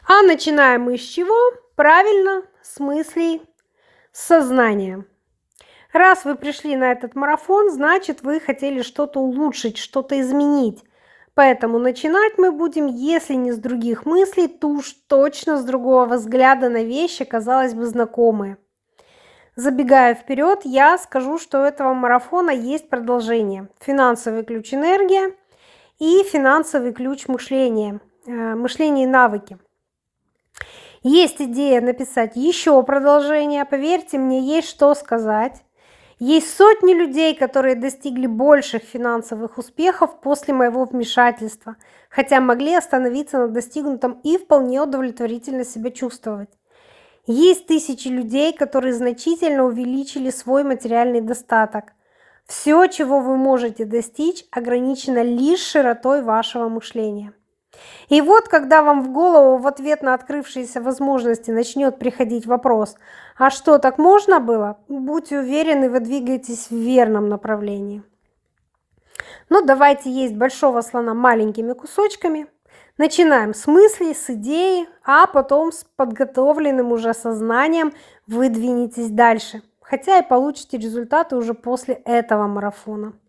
А начинаем мы с чего? Правильно, с мыслей, с сознания. Раз вы пришли на этот марафон, значит, вы хотели что-то улучшить, что-то изменить. Поэтому начинать мы будем, если не с других мыслей, то уж точно с другого взгляда на вещи, казалось бы, знакомые. Забегая вперед, я скажу, что у этого марафона есть продолжение. Финансовый ключ энергия и финансовый ключ мышления, мышление и навыки. Есть идея написать еще продолжение, поверьте мне, есть что сказать. Есть сотни людей, которые достигли больших финансовых успехов после моего вмешательства, хотя могли остановиться на достигнутом и вполне удовлетворительно себя чувствовать. Есть тысячи людей, которые значительно увеличили свой материальный достаток. Все, чего вы можете достичь, ограничено лишь широтой вашего мышления. И вот, когда вам в голову в ответ на открывшиеся возможности начнет приходить вопрос, а что, так можно было? Будьте уверены, вы двигаетесь в верном направлении. Ну, давайте есть большого слона маленькими кусочками. Начинаем с мыслей, с идеи, а потом с подготовленным уже сознанием вы двинетесь дальше. Хотя и получите результаты уже после этого марафона.